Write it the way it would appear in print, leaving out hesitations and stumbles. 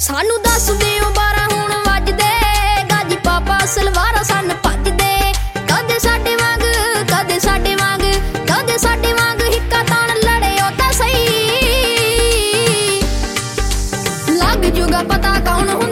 सानू दस दिओ 12 हुण वजदे, गाजी पापा सलवारां सन भजदे। कदे साडे वांग कदे साडे वांग कदे साडे वांग हिक्का ताण लड़े ओ तां सही। लग जूगा पता कौन हुंदा